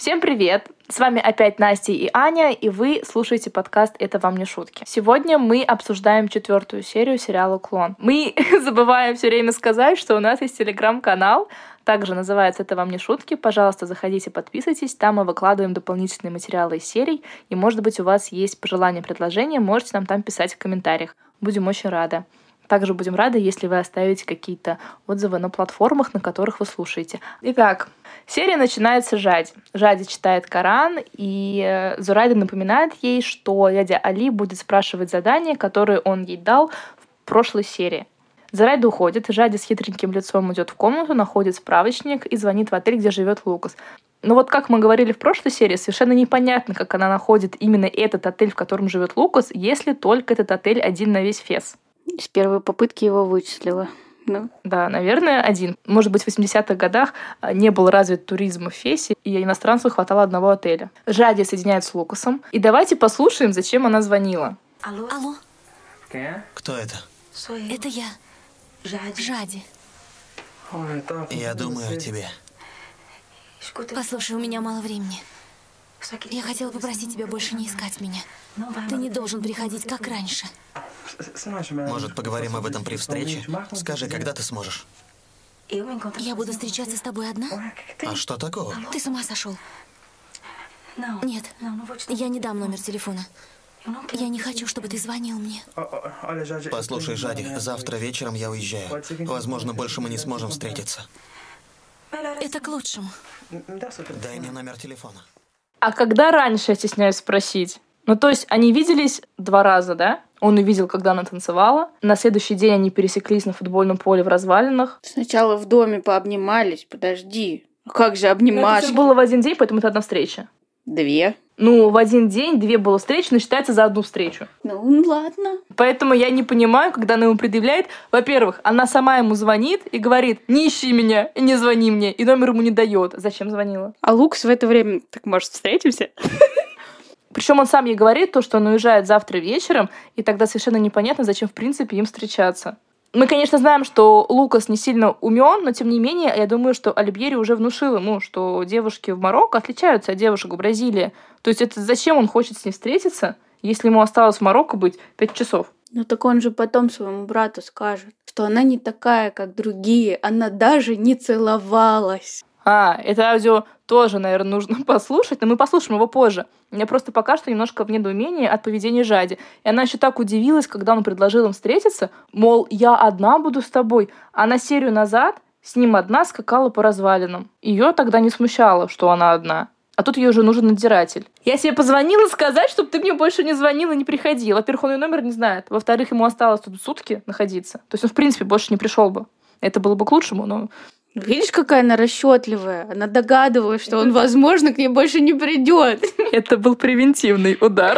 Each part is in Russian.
Всем привет! С вами опять Настя и Аня, и вы слушаете подкаст «Это вам не шутки». Сегодня мы обсуждаем 4-ю серию сериала «Клон». Мы забываем все время сказать, что у нас есть телеграм-канал, также называется «Это вам не шутки». Пожалуйста, заходите, подписывайтесь, там мы выкладываем дополнительные материалы из серий, и, может быть, у вас есть пожелания, предложения, можете нам там писать в комментариях. Будем очень рады. Также будем рады, если вы оставите какие-то отзывы на платформах, на которых вы слушаете. Итак, серия начинается с Жади. Жади читает Коран, и Зурайда напоминает ей, что дядя Али будет спрашивать задания, которые он ей дал в прошлой серии. Зурайда уходит, Жади с хитреньким лицом идет в комнату, находит справочник и звонит в отель, где живет Лукас. Но вот как мы говорили в прошлой серии, совершенно непонятно, как она находит именно этот отель, в котором живет Лукас, если только этот отель один на весь Фес. С первой попытки его вычислила. Ну. Да, наверное, один. Может быть, в 80-х годах не был развит туризм в Фесе, и иностранцу хватало одного отеля. Жади соединяет с Лукасом. И давайте послушаем, зачем она звонила. Алло. Кто это? Это я. Жади. Я думаю о тебе. Послушай, у меня мало времени. Я хотела попросить тебя больше не искать меня. Ты не должен приходить, как раньше. Может, поговорим об этом при встрече? Скажи, когда ты сможешь? Я буду встречаться с тобой одна? А что такого? Ты с ума сошел? Нет, я не дам номер телефона. Я не хочу, чтобы ты звонил мне. Послушай, Жади, завтра вечером я уезжаю. Возможно, больше мы не сможем встретиться. Это к лучшему. Дай мне номер телефона. А когда раньше, я стесняюсь спросить? Ну, то есть они виделись 2 раза, да? Он увидел, когда она танцевала. На следующий день они пересеклись на футбольном поле в развалинах. Сначала в доме пообнимались, подожди. Как же обниматься? Это было в один день, поэтому это одна встреча. 2. Ну, в один день 2 было встречи, но считается за одну встречу. Ну, ладно. Поэтому я не понимаю, когда она ему предъявляет. Во-первых, она сама ему звонит и говорит: не ищи меня и не звони мне. И номер ему не дает. Зачем звонила? А Лукас в это время: так, может, встретимся? Причем он сам ей говорит то, что он уезжает завтра вечером, и тогда совершенно непонятно, зачем, в принципе, им встречаться. Мы, конечно, знаем, что Лукас не сильно умен, но, тем не менее, я думаю, что Альбьери уже внушил ему, что девушки в Марокко отличаются от девушек в Бразилии. То есть это зачем он хочет с ней встретиться, если ему осталось в Марокко быть 5 часов? Ну так он же потом своему брату скажет, что она не такая, как другие, она даже не целовалась. Это аудио тоже, наверное, нужно послушать, но мы послушаем его позже. Я просто пока что немножко в недоумении от поведения Жади. И она еще так удивилась, когда он предложил им встретиться, мол, я одна буду с тобой. А на серию назад с ним одна скакала по развалинам. Ее тогда не смущало, что она одна. А тут ей уже нужен надзиратель. Я себе позвонила сказать, чтобы ты мне больше не звонил и не приходил. Во-первых, он ее номер не знает. Во-вторых, ему осталось тут сутки находиться. То есть он, в принципе, больше не пришел бы. Это было бы к лучшему, но... Видишь, какая она расчетливая. Она догадывалась, что он, возможно, к ней больше не придет. Это был превентивный удар.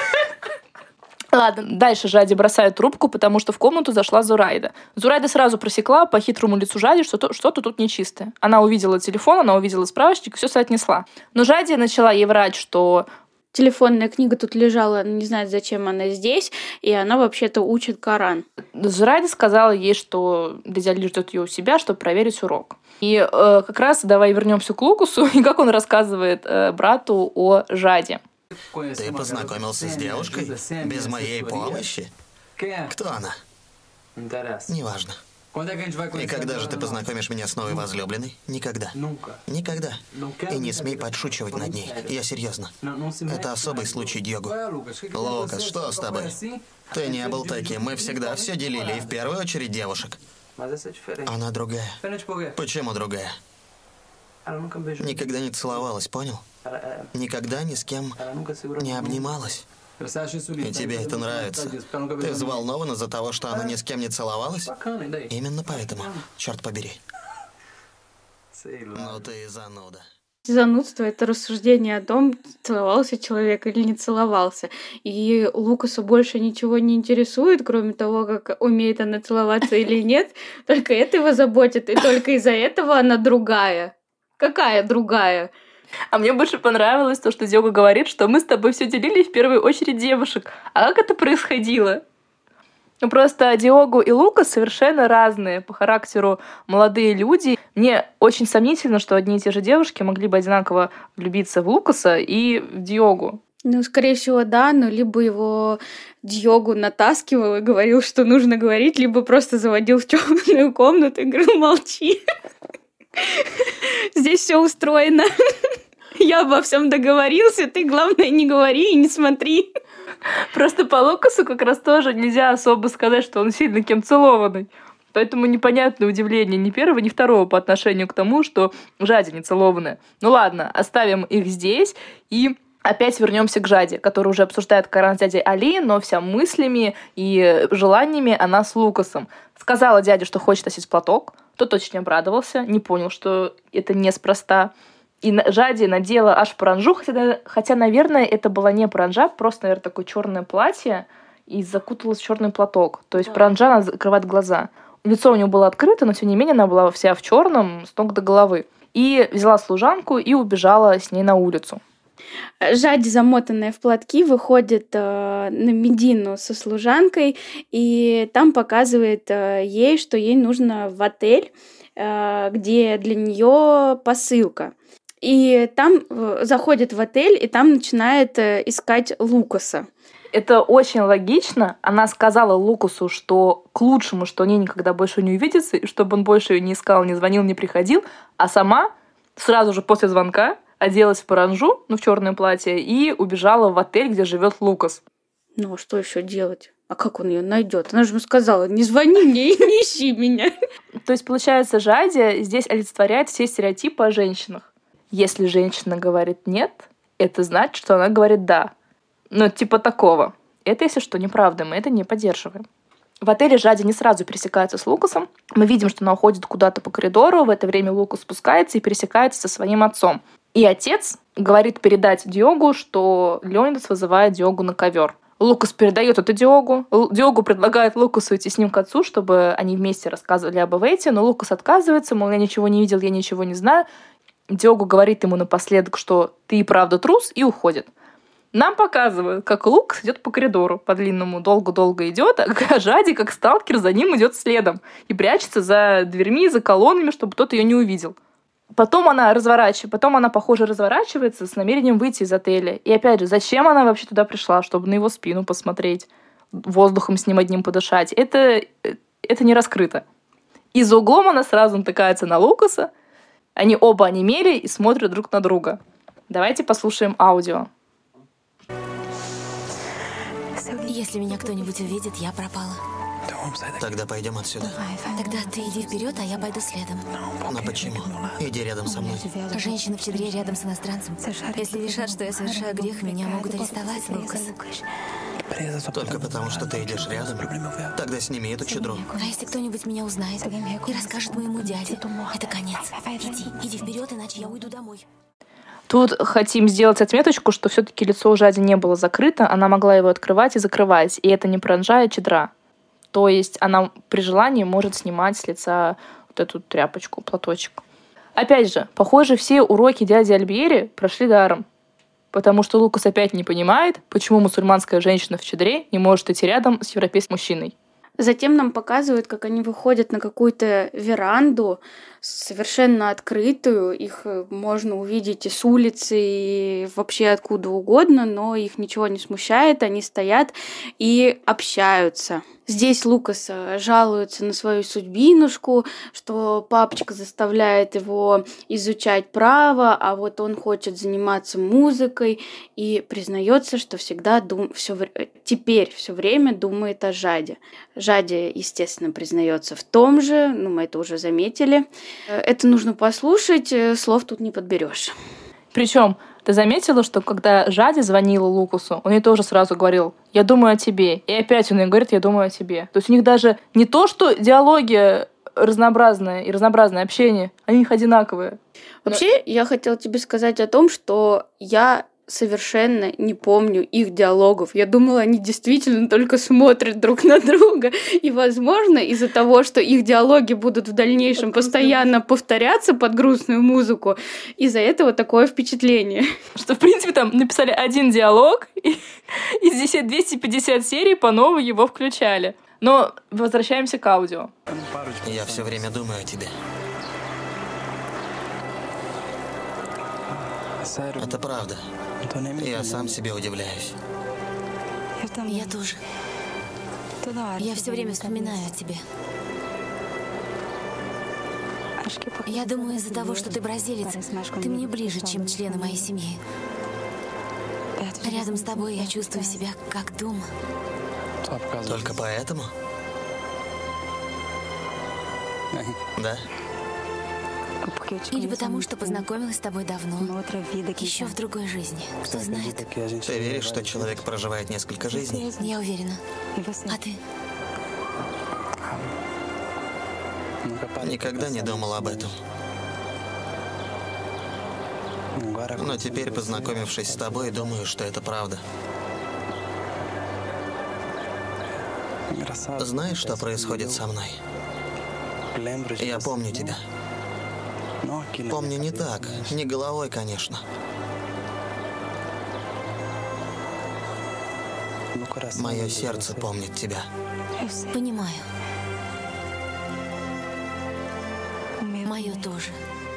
Ладно, дальше Жади бросает трубку, потому что в комнату зашла Зурайда. Зурайда сразу просекла по хитрому лицу Жади, что что-то тут нечистое. Она увидела телефон, она увидела справочник, все соотнесла. Но Жади начала ей врать, что... Телефонная книга тут лежала, она не знает, зачем она здесь, и она вообще-то учит Коран. Зурайда сказала ей, что дядя Али ждет ее у себя, чтобы проверить урок. И как раз давай вернемся к Лукасу, и как он рассказывает брату о Жаде. Ты познакомился с девушкой? Без моей помощи? Кто она? Неважно. И когда же ты познакомишь меня с новой возлюбленной? Никогда. Никогда. И не смей подшучивать над ней. Я серьезно. Это особый случай, Дьего. Лукас, что с тобой? Ты не был таким. Мы всегда все делили, и в первую очередь девушек. Она другая. Почему другая? Никогда не целовалась, понял? Никогда ни с кем не обнималась. И тебе это нравится. Ты взволнован из-за того, что она ни с кем не целовалась? Именно поэтому, черт побери. Ну ты и зануда. Занудство — это рассуждение о том, целовался человек или не целовался. И Лукаса больше ничего не интересует, кроме того, как умеет она целоваться или нет. Только это его заботит, и только из-за этого она другая. Какая другая? А мне больше понравилось то, что Дьего говорит, что мы с тобой все делили в первую очередь девушек. А как это происходило? Ну, просто Диогу и Лукас совершенно разные по характеру молодые люди. Мне очень сомнительно, что одни и те же девушки могли бы одинаково влюбиться в Лукаса и в Диогу. Ну, скорее всего, да, но либо его Диогу натаскивал и говорил, что нужно говорить, либо просто заводил в темную комнату и говорил: молчи. Здесь все устроено. Я обо всем договорился, ты, главное, не говори и не смотри. Просто по Лукасу как раз тоже нельзя особо сказать, что он сильно кем целованный. Поэтому непонятное удивление ни первого, ни второго по отношению к тому, что Жади не целованная. Ну ладно, оставим их здесь и опять вернемся к Жаде, которая уже обсуждает Коран с дядей Али, но вся мыслями и желаниями она с Лукасом. Сказала дяде, что хочет носить платок. Тот очень обрадовался, не понял, что это неспроста. И Жади надела аж паранджу, хотя, наверное, это была не паранджа, просто, наверное, такое черное платье, и закуталась в черный платок. То есть паранджа, она закрывает глаза. Лицо у нее было открыто, но, тем не менее, она была вся в черном с ног до головы. И взяла служанку и убежала с ней на улицу. Жади, замотанная в платки, выходит на Медину со служанкой, и там показывает ей, что ей нужно в отель, где для нее посылка. И там заходит в отель, и там начинает искать Лукаса. Это очень логично. Она сказала Лукасу, что к лучшему, что они никогда больше не увидятся, и чтобы он больше ее не искал, не звонил, не приходил, а сама сразу же после звонка оделась в паранджу, в черное платье, и убежала в отель, где живет Лукас. Ну, а что еще делать? А как он ее найдет? Она же ему сказала: не звони мне и не ищи меня. То есть, получается, Жади здесь олицетворяет все стереотипы о женщинах. Если женщина говорит «нет», это значит, что она говорит «да». Ну, типа такого. Это, если что, неправда, мы это не поддерживаем. В отеле Жади не сразу пересекается с Лукасом. Мы видим, что она уходит куда-то по коридору, в это время Лукас спускается и пересекается со своим отцом. И отец говорит передать Диогу, что Леонидас вызывает Диогу на ковер. Лукас передает это Диогу. Диогу предлагает Лукасу идти с ним к отцу, чтобы они вместе рассказывали об Эвете, но Лукас отказывается, мол, я ничего не видел, я ничего не знаю. Диогу говорит ему напоследок, что ты и правда трус, и уходит. Нам показывают, как Лукас идет по коридору по длинному, долго-долго идет, а Жади, как сталкер, за ним идет следом и прячется за дверьми, за колоннами, чтобы кто-то ее не увидел. Потом она, похоже, разворачивается с намерением выйти из отеля. И опять же, зачем она вообще туда пришла? Чтобы на его спину посмотреть, воздухом с ним одним подышать. Это не раскрыто. И за углом она сразу натыкается на Лукаса. Они оба онемели и смотрят друг на друга. Давайте послушаем аудио. Если меня кто-нибудь увидит, я пропала. Тогда пойдем отсюда. Тогда ты иди вперед, а я пойду следом. Но почему? Иди рядом со мной. Женщина в чедре рядом с иностранцем. Если решат, что я совершаю грех, меня могут арестовать, Лукас. Только потому, что ты идешь рядом? Тогда сними эту чедру. А если кто-нибудь меня узнает и расскажет моему дяде, это конец. Иди вперед, иначе я уйду домой. Тут хотим сделать отметочку, что все-таки лицо у Жади не было закрыто, она могла его открывать и закрывать, и это не паранджа, а чедра. То есть она при желании может снимать с лица вот эту тряпочку, платочек. Опять же, похоже, все уроки дяди Альбьери прошли даром. Потому что Лукас опять не понимает, почему мусульманская женщина в чедре не может идти рядом с европейским мужчиной. Затем нам показывают, как они выходят на какую-то веранду, совершенно открытую. Их можно увидеть и с улицы, и вообще откуда угодно, но их ничего не смущает. Они стоят и общаются. Здесь Лукас жалуется на свою судьбинушку, что папочка заставляет его изучать право, а вот он хочет заниматься музыкой, и признается, что всегда теперь все время думает о Жаде. Жаде, естественно, признается в том же, мы это уже заметили. Это нужно послушать, слов тут не подберешь. Причем ты заметила, что когда Жади звонила Лукасу, он ей тоже сразу говорил: «Я думаю о тебе». И опять он ей говорит: «Я думаю о тебе». То есть у них даже не то, что диалоги разнообразные и разнообразное общение, они у них одинаковые. Вообще, я хотела тебе сказать о том, что я совершенно не помню их диалогов. Я думала, они действительно только смотрят друг на друга. И, возможно, из-за того, что их диалоги будут в дальнейшем постоянно повторяться под грустную музыку, из-за этого такое впечатление. Что, в принципе, там написали один диалог, и из 250 серий по новой его включали. Но возвращаемся к аудио. Я все время думаю о тебе. Это правда. Я сам себе удивляюсь. Я тоже. Я все время вспоминаю о тебе. Я думаю, из-за того, что ты бразилец, ты мне ближе, чем члены моей семьи. Рядом с тобой я чувствую себя как дома. Только поэтому? Да? Или потому, что познакомилась с тобой давно, еще в другой жизни. Кто знает? Ты веришь, что человек проживает несколько жизней? Я уверена. А ты? Никогда не думал об этом. Но теперь, познакомившись с тобой, думаю, что это правда. Знаешь, что происходит со мной? Я помню тебя. Помню не так, не головой, конечно. Мое сердце помнит тебя. Понимаю. Мое тоже.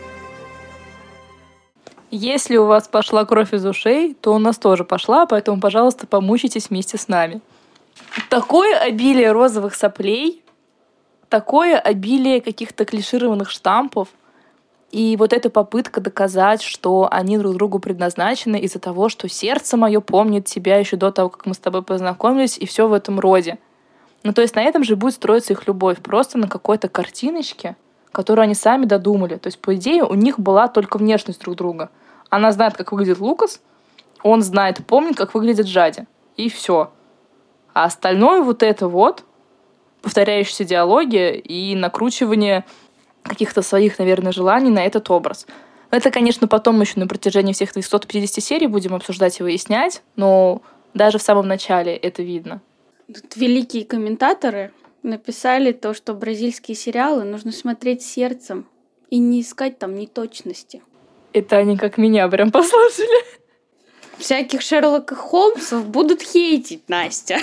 Если у вас пошла кровь из ушей, то у нас тоже пошла, поэтому, пожалуйста, помучитесь вместе с нами. Такое обилие розовых соплей, такое обилие каких-то клишированных штампов, и вот эта попытка доказать, что они друг другу предназначены из-за того, что сердце мое помнит тебя еще до того, как мы с тобой познакомились, и все в этом роде. Ну, то есть на этом же будет строиться их любовь, просто на какой-то картиночке, которую они сами додумали. То есть, по идее, у них была только внешность друг друга. Она знает, как выглядит Лукас, он знает, помнит, как выглядит Жади. И все. А остальное вот это вот, повторяющаяся диалоги и накручивание каких-то своих, наверное, желаний на этот образ. Это, конечно, потом еще на протяжении всех 250 серий будем обсуждать и выяснять, но даже в самом начале это видно. Тут великие комментаторы написали то, что бразильские сериалы нужно смотреть сердцем и не искать там неточности. Это они как меня прям послушали. Всяких Шерлока Холмсов будут хейтить, Настя.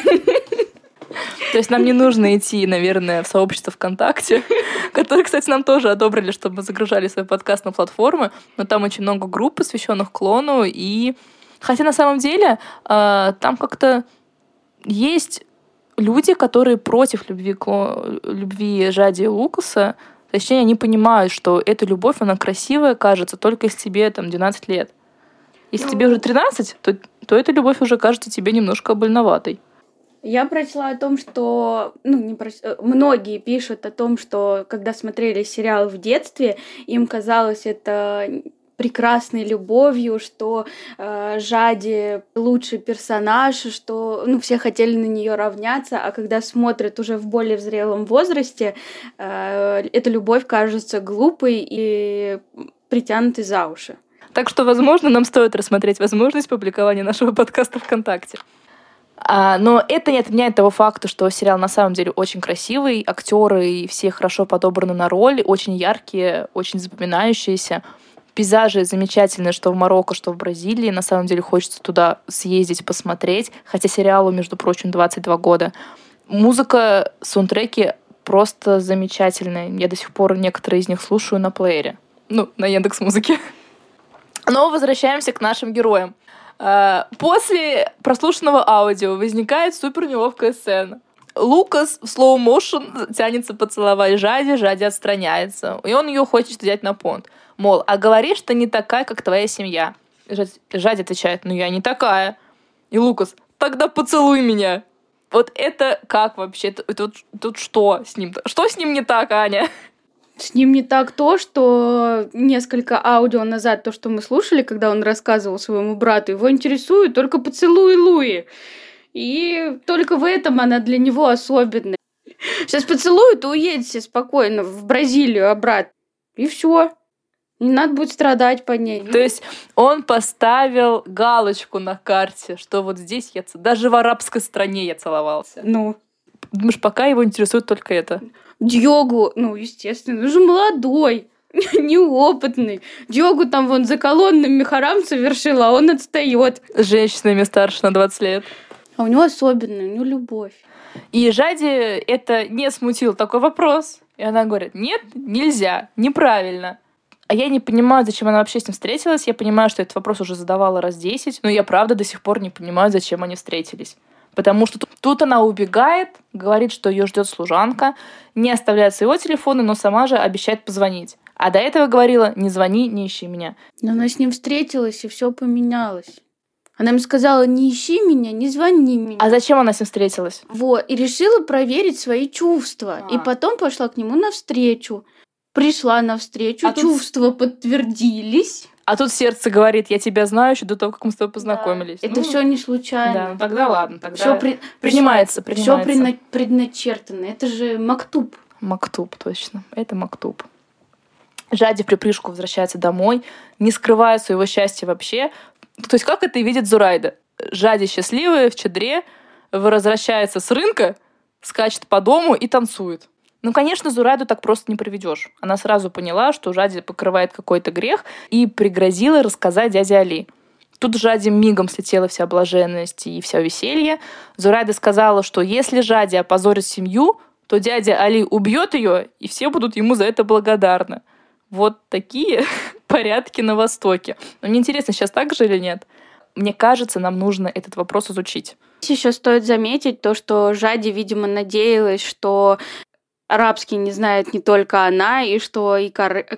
То есть нам не нужно идти, наверное, в сообщество ВКонтакте, которое, кстати, нам тоже одобрили, чтобы мы загружали свой подкаст на платформы, но там очень много групп, посвященных клону, и хотя на самом деле там как-то есть люди, которые против любви Жади и Лукаса, точнее, они понимают, что эта любовь, она красивая, кажется, только если тебе там 12 лет. Если тебе уже 13, то эта любовь уже кажется тебе немножко больноватой. Я прочла о том, что многие пишут о том, что когда смотрели сериал в детстве, им казалось это прекрасной любовью, что Жади лучший персонаж, что все хотели на нее равняться, а когда смотрят уже в более зрелом возрасте, эта любовь кажется глупой и притянутой за уши. Так что, возможно, нам стоит рассмотреть возможность публикования нашего подкаста ВКонтакте. Но это не отменяет того факта, что сериал на самом деле очень красивый, актеры все хорошо подобраны на роль, очень яркие, очень запоминающиеся. Пейзажи замечательные, что в Марокко, что в Бразилии. На самом деле хочется туда съездить, посмотреть, хотя сериалу, между прочим, 22 года. Музыка, саундтреки просто замечательные. Я до сих пор некоторые из них слушаю на плеере. На Яндекс.Музыке. Но возвращаемся к нашим героям. После прослушанного аудио возникает супер неловкая сцена. Лукас в slow-motion тянется поцеловать Жади, Жади отстраняется. И он ее хочет взять на понт. Мол, а говоришь, ты не такая, как твоя семья. Жади отвечает, я не такая. И Лукас, тогда поцелуй меня. Вот это как вообще? Тут что с ним? Что с ним не так, Аня? С ним не так то, что несколько аудио назад, то, что мы слушали, когда он рассказывал своему брату, его интересует только поцелуй Луи. И только в этом она для него особенная. Сейчас поцелует и уедете спокойно в Бразилию обратно. И все. Не надо будет страдать по ней. То есть он поставил галочку на карте, что вот здесь даже в арабской стране я целовался. Думаешь, пока его интересует только это? Диогу, естественно, он же молодой, неопытный. Диогу там вон за колоннами харам совершил, а он отстает. С женщинами старше на 20 лет. А у него особенная, у него любовь. И Жади это не смутил такой вопрос. И она говорит, нет, нельзя, неправильно. А я не понимаю, зачем она вообще с ним встретилась. Я понимаю, что этот вопрос уже задавала раз 10, но я правда до сих пор не понимаю, зачем они встретились. Потому что тут она убегает, говорит, что ее ждет служанка, не оставляет своего телефона, но сама же обещает позвонить. А до этого говорила, не звони, не ищи меня. Но она с ним встретилась, и все поменялось. Она ему сказала, не ищи меня, не звони меня. А зачем она с ним встретилась? Вот, и решила проверить свои чувства. И потом пошла к нему навстречу. Пришла навстречу, чувства подтвердились. А тут сердце говорит, я тебя знаю еще до того, как мы с тобой познакомились. Да. Это все не случайно. Да, тогда ладно. Тогда все принимается. Все предначертано. Это же мактуб. Мактуб, точно. Это мактуб. Жади в припрыжку возвращается домой, не скрывая своего счастья вообще. То есть как это видит Зурайда? Жади счастливая, в чадре, возвращается с рынка, скачет по дому и танцует. Ну, конечно, Зурайду так просто не проведешь. Она сразу поняла, что Жади покрывает какой-то грех, и пригрозила рассказать дяде Али. Тут Жади мигом слетела вся блаженность и все веселье. Зурайда сказала, что если Жади опозорит семью, то дядя Али убьет ее, и все будут ему за это благодарны. Вот такие порядки на Востоке. Но мне интересно, сейчас так же или нет? Мне кажется, нам нужно этот вопрос изучить. Еще стоит заметить то, что Жади, видимо, надеялась, что арабский не знает не только она, и что и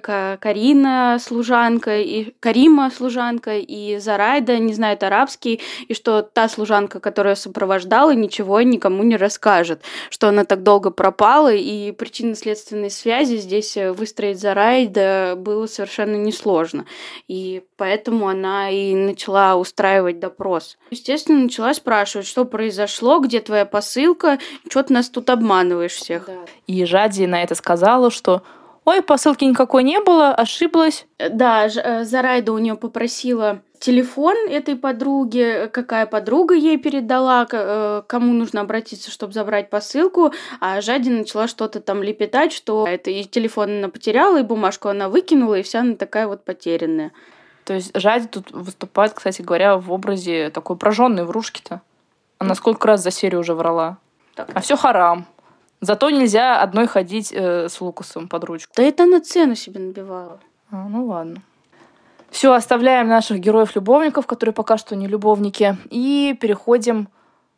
Карина служанка, и Карима служанка, и Зурайда не знает арабский, и что та служанка, которая сопровождала, ничего никому не расскажет, что она так долго пропала, и причинно-следственной связи здесь выстроить Зурайда было совершенно несложно. И поэтому она и начала устраивать допрос. Естественно, начала спрашивать, что произошло, где твоя посылка, что ты нас тут обманываешь всех. И Жади на это сказала, что «Ой, посылки никакой не было, ошиблась». Да, Зурайда у нее попросила телефон этой подруги, какая подруга ей передала, кому нужно обратиться, чтобы забрать посылку, а Жади начала что-то там лепетать, что это и телефон она потеряла, и бумажку она выкинула, и вся она такая вот потерянная. То есть Жади тут выступает, кстати говоря, в образе такой прожженной врушки-то. Она сколько раз за серию уже врала. Так. А все харам. Зато нельзя одной ходить с Лукасом под ручку. Да это она цену себе набивала. Ну ладно. Все, оставляем наших героев-любовников, которые пока что не любовники, и переходим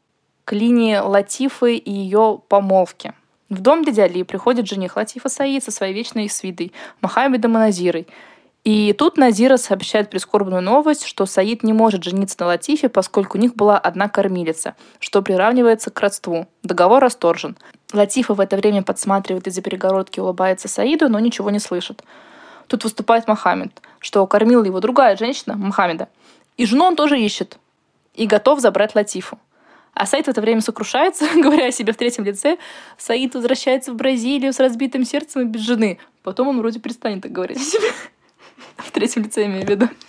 к линии Латифы и ее помолвки. В дом дяди Али приходит жених Латифа Саид со своей вечной свитой Мохаммедом и Назирой. И тут Назира сообщает прискорбную новость, что Саид не может жениться на Латифе, поскольку у них была одна кормилица, что приравнивается к родству. Договор расторжен. Латифа в это время подсматривает из-за перегородки, улыбается Саиду, но ничего не слышит. Тут выступает Мохаммед, что кормила его другая женщина, Мохаммеда. И жену он тоже ищет. И готов забрать Латифу. А Саид в это время сокрушается, говоря о себе в третьем лице. Саид возвращается в Бразилию с разбитым сердцем и без жены. Потом он вроде перестанет так говорить о себе. В третьем лице имею в виду.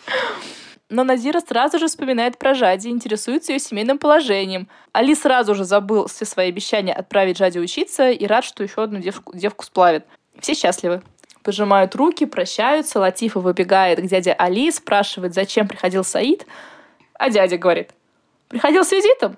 Но Назира сразу же вспоминает про Жади, интересуется ее семейным положением. Али сразу же забыл все свои обещания отправить Жади учиться и рад, что еще одну девку сплавит. Все счастливы. Пожимают руки, прощаются. Латифа выбегает к дяде Али, спрашивает, зачем приходил Саид. А дядя говорит, приходил с визитом.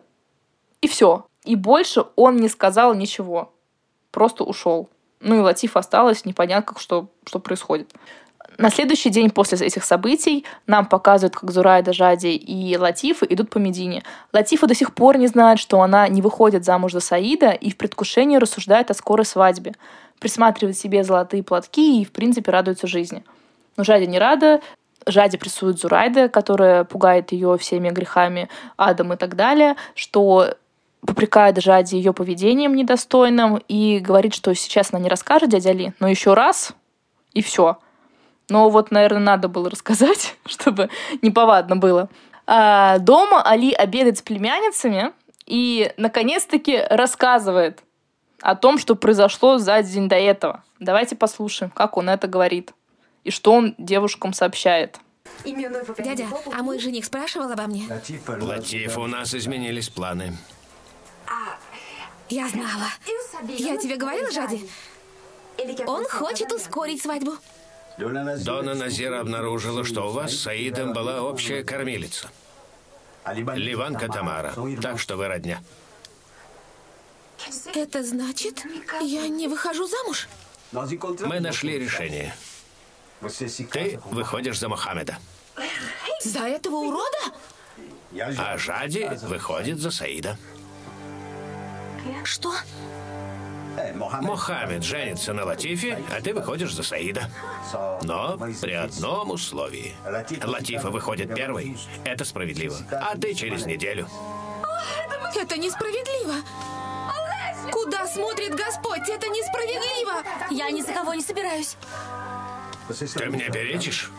И все. И больше он не сказал ничего. Просто ушел. Ну и Латифа осталась, непонятно, что происходит. На следующий день после этих событий нам показывают, как Зурайда, Жади и Латифа идут по Медине. Латифа до сих пор не знает, что она не выходит замуж за Саида и в предвкушении рассуждает о скорой свадьбе. Присматривает себе золотые платки и, в принципе, радуется жизни. Но Жади не рада. Жади прессует Зурайда, которая пугает ее всеми грехами, адом и так далее, что попрекает Жади ее поведением недостойным и говорит, что сейчас она не расскажет дяде Али, но еще раз и все. Но вот, наверное, надо было рассказать, чтобы неповадно было. А дома Али обедает с племянницами и, наконец-таки, рассказывает о том, что произошло за день до этого. Давайте послушаем, как он это говорит и что он девушкам сообщает. Дядя, а мой жених спрашивал обо мне? Латифа, у нас изменились планы. Я знала. Я тебе говорила, Жади? Он хочет ускорить свадьбу. Дона Назира обнаружила, что у вас с Саидом была общая кормилица. Ливанка Тамара. Так что вы родня. Это значит, я не выхожу замуж? Мы нашли решение. Ты выходишь за Мохаммеда. За этого урода? А Жади выходит за Саида. Что? Мохаммед женится на Латифе, а ты выходишь за Саида. Но при одном условии. Латифа выходит первой. Это справедливо. А ты через неделю. Это несправедливо. Куда смотрит Господь? Это несправедливо. Я ни за кого не собираюсь. Ты мне перечишь?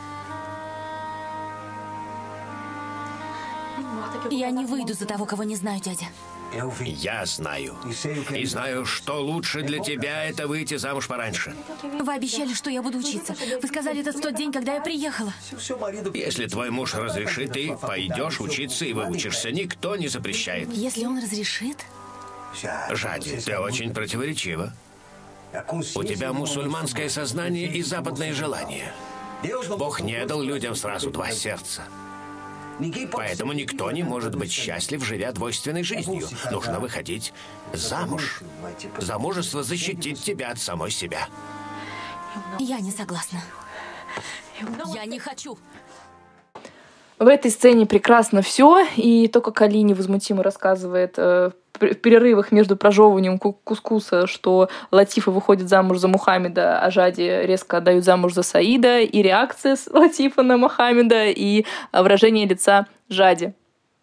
Я не выйду за того, кого не знаю, дядя. Я знаю. И знаю, что лучше для тебя это выйти замуж пораньше. Вы обещали, что я буду учиться. Вы сказали это в тот день, когда я приехала. Если твой муж разрешит, ты пойдешь учиться и выучишься. Никто не запрещает. Если он разрешит? Жади, ты очень противоречива. У тебя мусульманское сознание и западное желание. Бог не дал людям сразу два сердца. Поэтому никто не может быть счастлив, живя двойственной жизнью. Нужно выходить замуж. Замужество защитит тебя от самой себя. Я не согласна. Я не хочу. В этой сцене прекрасно все, и то, как Али невозмутимо рассказывает в перерывах между прожевыванием кускуса, что Латифа выходит замуж за Мухаммеда, а Жади резко отдают замуж за Саида, и реакция Латифа на Мухаммеда, и выражение лица Жади.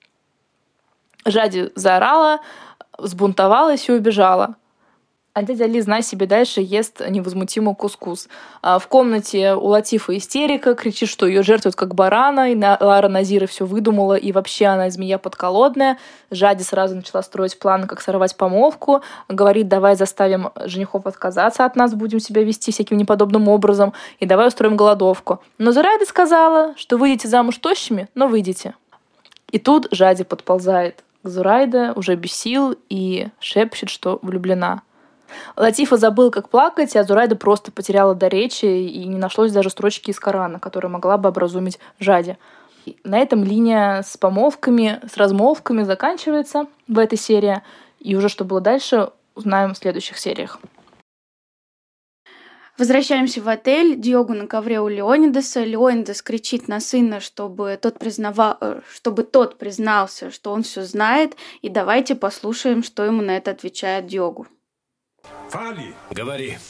Жади заорала, взбунтовалась и убежала. А дядя Али, знай себе, дальше ест невозмутимо кускус. В комнате у Латифы истерика, кричит, что ее жертвуют как барана, и Лара Назира все выдумала, и вообще она змея подколодная. Жади сразу начала строить планы, как сорвать помолвку. Говорит, давай заставим женихов отказаться от нас, будем себя вести всяким неподобным образом, и давай устроим голодовку. Но Зурайда сказала, что выйдете замуж тощими, но выйдете. И тут Жади подползает к Зурайде, уже без сил, и шепчет, что влюблена. Латифа забыл, как плакать, а Зурайда просто потеряла до речи, и не нашлось даже строчки из Корана, которая могла бы образумить Жади. И на этом линия с помолвками, с размолвками заканчивается в этой серии. И уже что было дальше, узнаем в следующих сериях. Возвращаемся в отель. Диогу на ковре у Леонидаса. Леонидас кричит на сына, чтобы тот признался, что он все знает. И давайте послушаем, что ему на это отвечает Диогу. Говори.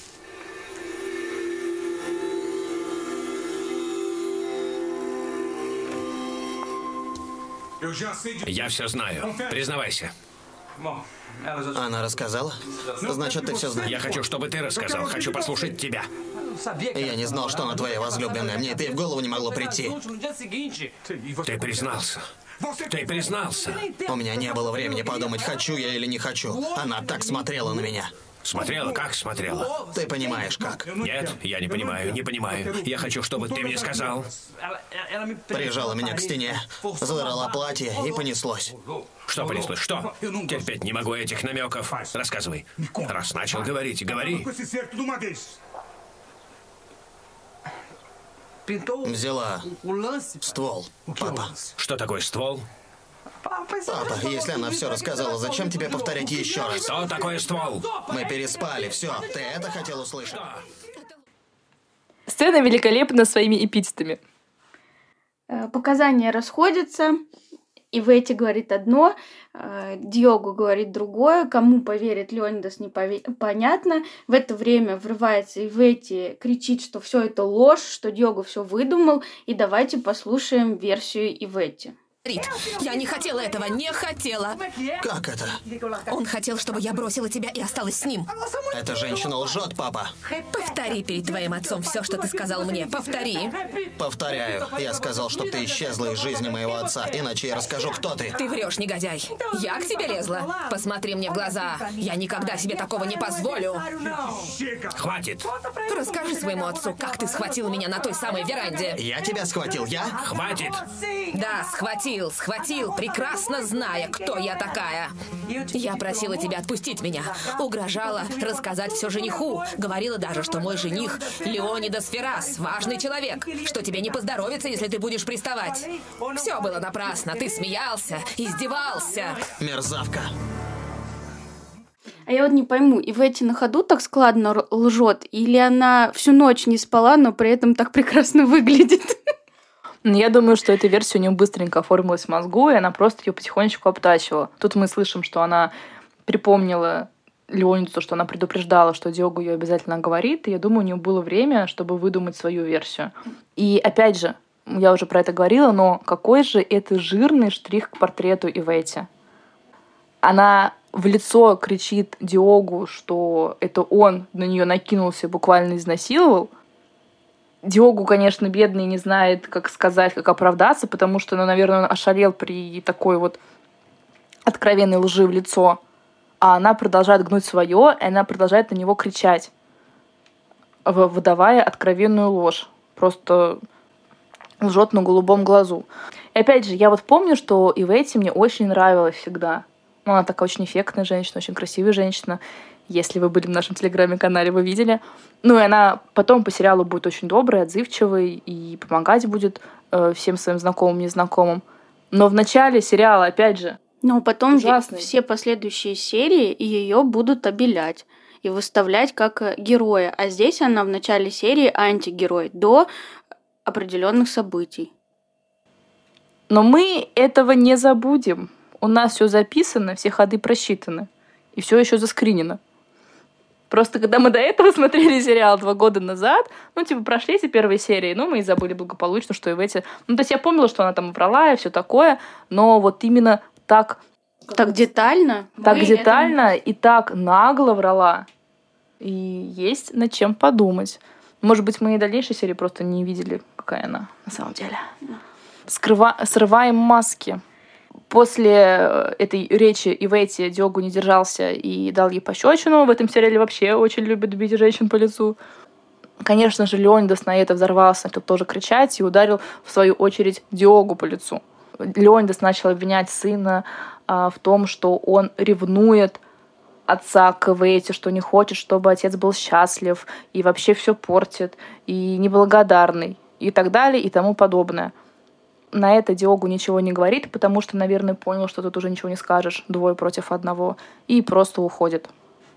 Я все знаю. Признавайся. Она рассказала? Значит, ты все знаешь. Я хочу, чтобы ты рассказал. Хочу послушать тебя. Я не знал, что она твоя возлюбленная. Мне это и в голову не могло прийти. Ты признался. Ты признался. У меня не было времени подумать, хочу я или не хочу. Она так смотрела на меня. Смотрела? Как смотрела? Ты понимаешь, как? Нет, я не понимаю, не понимаю. Я хочу, чтобы ты мне сказал. Прижала меня к стене, задрала платье и понеслось. Что понеслось? Что? Терпеть не могу этих намеков. Рассказывай. Раз начал говорить, говори. Взяла ствол, папа. Что такое ствол? Папа, если она все рассказала, зачем тебе повторять еще раз? Что такое ствол? Мы переспали, все. Ты это хотел услышать? Сцена великолепна своими эпитетами. Показания расходятся. Ивэти говорит одно, Диогу говорит другое. Кому поверит Леонидас, непонятно. В это время врывается Ивэти, кричит, что все это ложь, что Диогу все выдумал. И давайте послушаем версию Ивэти. Я не хотела этого, не хотела. Как это? Он хотел, чтобы я бросила тебя и осталась с ним. Эта женщина лжет, папа. Повтори перед твоим отцом все, что ты сказал мне. Повтори. Повторяю, я сказал, чтобы ты исчезла из жизни моего отца, иначе я расскажу, кто ты. Ты врешь, негодяй. Я к тебе лезла? Посмотри мне в глаза. Я никогда себе такого не позволю. Хватит. Расскажи своему отцу, как ты схватил меня на той самой веранде. Я тебя схватил, я? Хватит. Да, схватил. схватил, прекрасно зная, кто я такая. Я просила тебя отпустить меня, угрожала рассказать все жениху, говорила даже, что мой жених Леонидас Феррас, важный человек, что тебе не поздоровится, если ты будешь приставать. Все было напрасно, ты смеялся, издевался. Мерзавка. А я вот не пойму, Иветти на ходу так складно лжет, или она всю ночь не спала, но при этом так прекрасно выглядит? Я думаю, что эта версия у нее быстренько оформилась в мозгу, и она просто ее потихонечку обтачивала. Тут мы слышим, что она припомнила Леонидасу, что она предупреждала, что Диогу ее обязательно говорит, и я думаю, у нее было время, чтобы выдумать свою версию. И опять же, я уже про это говорила, но какой же это жирный штрих к портрету Иветти. Она в лицо кричит Диогу, что это он на нее накинулся и буквально изнасиловал. Диогу, конечно, бедный, не знает, как сказать, как оправдаться, потому что, наверное, он ошалел при такой вот откровенной лжи в лицо. А она продолжает гнуть свое, и она продолжает на него кричать, выдавая откровенную ложь. Просто лжет на голубом глазу. И опять же, я вот помню, что Иветти мне очень нравилась всегда. Она такая очень эффектная женщина, очень красивая женщина. Если вы были в нашем телеграме-канале, вы видели. Ну и она потом по сериалу будет очень доброй, отзывчивой и помогать будет всем своим знакомым, незнакомым. Но в начале сериала, опять же, но потом ужасный. Все последующие серии ее будут обелять и выставлять как героя. А здесь она в начале серии антигерой до определенных событий. Но мы этого не забудем. У нас все записано, все ходы просчитаны. И все еще заскринено. Просто когда мы до этого смотрели сериал 2 года назад, прошли эти первые серии, мы и забыли благополучно, что Иветти... то есть я помнила, что она там врала и все такое, но вот именно так детально? Так детально и так нагло врала. И есть над чем подумать. Может быть, мы и дальнейшей серии просто не видели, какая она на самом деле. Срываем маски. После этой речи Иветти Диогу не держался и дал ей пощечину. В этом сериале вообще очень любят бить женщин по лицу. Конечно же, Леонидас на это взорвался, начал тоже кричать и ударил, в свою очередь, Диогу по лицу. Леонидас начал обвинять сына в том, что он ревнует отца к Иветти, что не хочет, чтобы отец был счастлив, и вообще все портит, и неблагодарный, и так далее, и тому подобное. На это Диогу ничего не говорит, потому что, наверное, понял, что тут уже ничего не скажешь, 2 против 1, и просто уходит.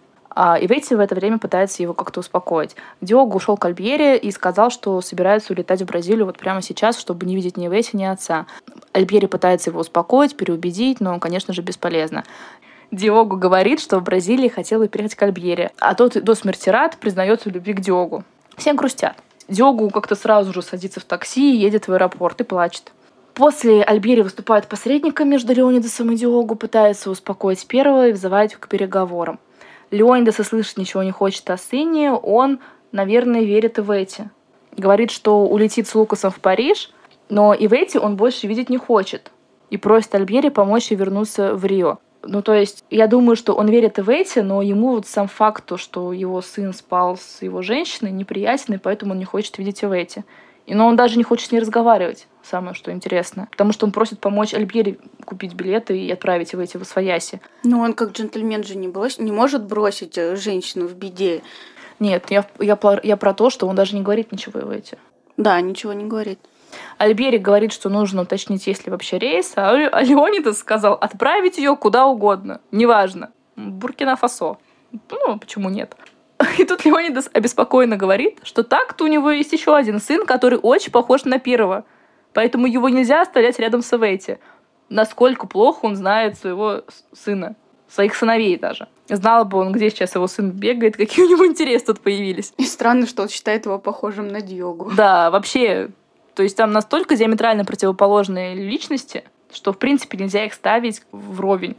А Иветти в это время пытается его как-то успокоить. Диогу ушел к Альбьере и сказал, что собирается улетать в Бразилию вот прямо сейчас, чтобы не видеть ни Иветти, ни отца. Альбьери пытается его успокоить, переубедить, но, конечно же, бесполезно. Диогу говорит, что в Бразилии хотел переехать к Альбьере, а тот до смерти рад признается в любви к Диогу. Все грустят. Диогу как-то сразу же садится в такси, едет в аэропорт и плачет. После Альбьери выступает посредником между Леонидасом и Диогу, пытается успокоить первого и взывает к переговорам. Леонидас и слышать ничего не хочет о сыне, он, наверное, верит Иветти. Говорит, что улетит с Лукасом в Париж, но Иветти он больше видеть не хочет. И просит Альбьери помочь ей вернуться в Рио. То есть, я думаю, что он верит Иветти, но ему вот сам факт, то, что его сын спал с его женщиной, неприятен, и поэтому он не хочет видеть Иветти. Но он даже не хочет с ней разговаривать, самое что интересно. Потому что он просит помочь Альбьери купить билеты и отправить Иветти в Освояси. Но он как джентльмен же не может бросить женщину в беде. Нет, я про то, что он даже не говорит ничего Иветти. Да, ничего не говорит. Альбьери говорит, что нужно уточнить, есть ли вообще рейс, а Леонидас сказал отправить ее куда угодно, неважно, Буркина-Фасо. Почему нет? И тут Леонидас обеспокоенно говорит, что так-то у него есть еще один сын, который очень похож на первого, поэтому его нельзя оставлять рядом с Иветти. Насколько плохо он знает своего сына, своих сыновей даже. Знал бы он, где сейчас его сын бегает, какие у него интересы тут появились. И странно, что он считает его похожим на Диогу. Да, вообще... То есть там настолько диаметрально противоположные личности, что, в принципе, нельзя их ставить вровень.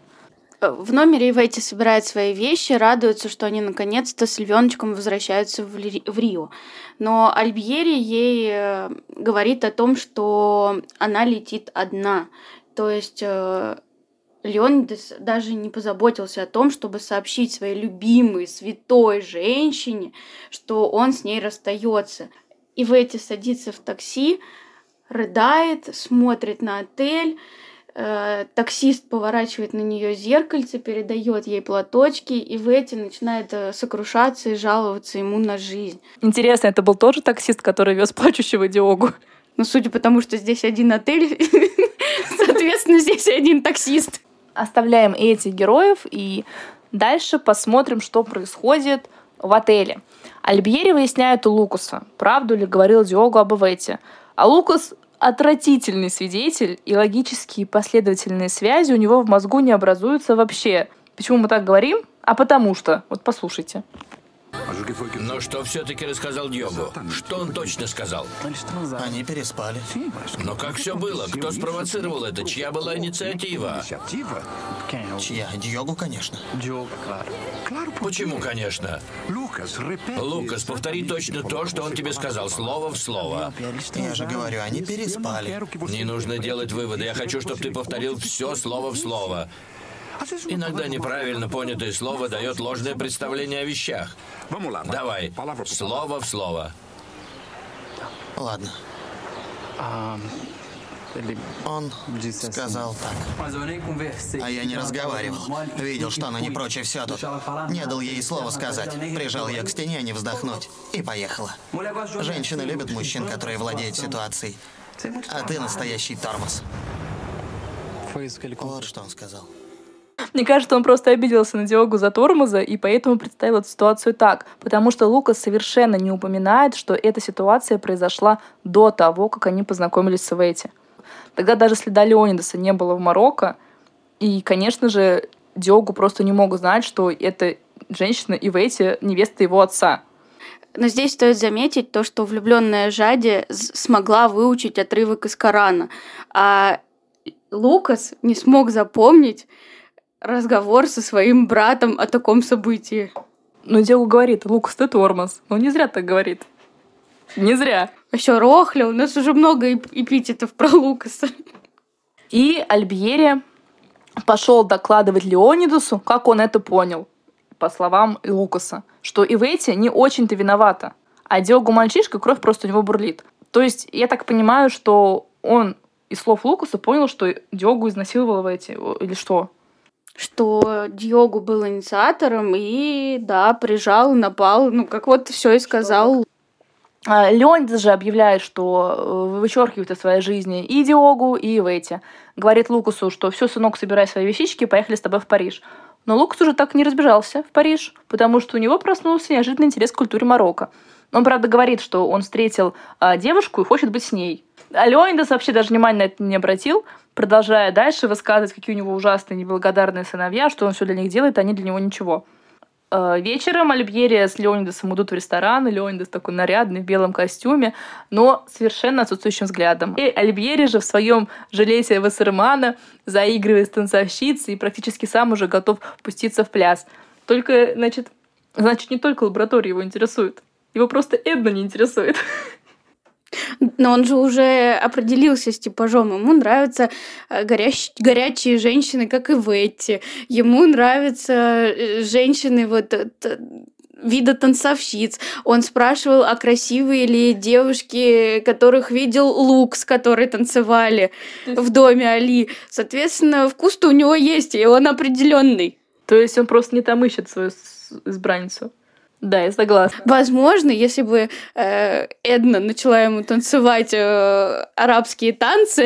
В номере Иветти собирает свои вещи, радуется, что они наконец-то с львеночком возвращаются в Рио. Но Альбьери ей говорит о том, что она летит одна. То есть Леонидас даже не позаботился о том, чтобы сообщить своей любимой, святой женщине, что он с ней расстается. Иветти садится в такси, рыдает, смотрит на отель, Таксист поворачивает на нее зеркальце, передает ей платочки, и Ветти начинает сокрушаться и жаловаться ему на жизнь. Интересно, это был тот же таксист, который вез плачущего Диогу? Ну, судя по тому, что здесь один отель, соответственно, здесь один таксист. Оставляем этих героев и дальше посмотрим, что происходит в отеле. Альбьери выясняет у Лукаса, правду ли говорил Диогу об Иветте. А Лукас отвратительный свидетель, и логические последовательные связи у него в мозгу не образуются вообще. Почему мы так говорим? А потому что. Вот послушайте. Но что все-таки рассказал Диогу? Что он точно сказал? Они переспали. Но как все было? Кто спровоцировал это? Чья была инициатива? Чья? Диогу, конечно. Почему, конечно? Лукас, повтори точно то, что он тебе сказал, слово в слово. Я же говорю, они переспали. Не нужно делать выводы. Я хочу, чтобы ты повторил все слово в слово. Иногда неправильно понятое слово дает ложное представление о вещах. Давай, слово в слово. Ладно. Он сказал так. А я не разговаривал. Видел, что она не прочь, и все тут. Не дал ей слова сказать. Прижал ее к стене, не вздохнуть. И поехала. Женщины любят мужчин, которые владеют ситуацией. А ты настоящий тормоз. Вот что он сказал. Мне кажется, он просто обиделся на Диогу за тормоза и поэтому представил эту ситуацию так. Потому что Лукас совершенно не упоминает, что эта ситуация произошла до того, как они познакомились с Иветти. Тогда даже следа Леонидаса не было в Марокко. И, конечно же, Диогу просто не мог знать, что эта женщина Иветти — невеста его отца. Но здесь стоит заметить то, что влюбленная Жади смогла выучить отрывок из Корана, а Лукас не смог запомнить разговор со своим братом о таком событии. Но Диогу говорит: Лукас, ты тормоз. Он не зря так говорит. Не зря. А еще Рохля, у нас уже много эпитетов про Лукаса. И Альбьери пошел докладывать Леонидасу, как он это понял, по словам Лукаса, что Иветти не очень-то виновата, а Диогу мальчишка, кровь просто у него бурлит. То есть я так понимаю, что он из слов Лукаса понял, что Диогу изнасиловал Иветти, или что? Что Диогу был инициатором и, да, прижал, напал, как вот все и сказал. Леонидас же объявляет, что вычеркивает из своей жизни и Диогу, и Иветти. Говорит Лукасу, что все, сынок, собирай свои вещички, поехали с тобой в Париж. Но Лукас уже так и не разбежался в Париж, потому что у него проснулся неожиданный интерес к культуре Марокко. Он, правда, говорит, что он встретил девушку и хочет быть с ней. А Леонидас вообще даже внимания на это не обратил, продолжая дальше высказывать, какие у него ужасные неблагодарные сыновья, что он все для них делает, а они для него ничего. Вечером Альбьери с Леонидасом идут в ресторан, и Леонидас такой нарядный, в белом костюме, но совершенно отсутствующим взглядом. И Альбьери же в своем жилете Вассермана заигрывает с танцовщицей и практически сам уже готов пуститься в пляс. Только, значит, не только лаборатория его интересует. Его просто Эдна не интересует. Но он же уже определился с типажом. Ему нравятся горячие женщины, как и Иветти. Ему нравятся женщины вида танцовщиц. Он спрашивал, а красивые ли девушки, которых видел Лукс, которые танцевали в доме Али. Соответственно, вкус-то у него есть, и он определенный. То есть он просто не там ищет свою избранницу. Да, я согласна. Возможно, если бы Эдна начала ему танцевать арабские танцы,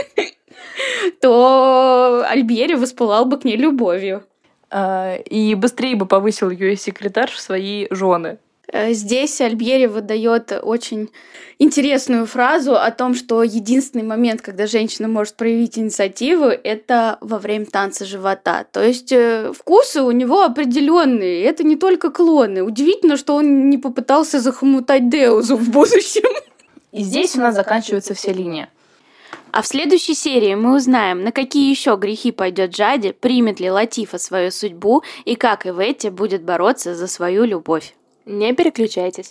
то Альбьери воспылал бы к ней любовью. И быстрее бы повысил ее секретарь в свои жены. Здесь Альбьери выдает очень интересную фразу о том, что единственный момент, когда женщина может проявить инициативу, это во время танца живота. То есть вкусы у него определенные, это не только клоны. Удивительно, что он не попытался захомутать Деузу в будущем. И здесь у нас заканчиваются все линии. А в следующей серии мы узнаем, на какие еще грехи пойдет Жади, примет ли Латифа свою судьбу и как Иветти будет бороться за свою любовь. Не переключайтесь.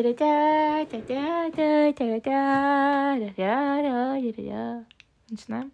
Начинаем.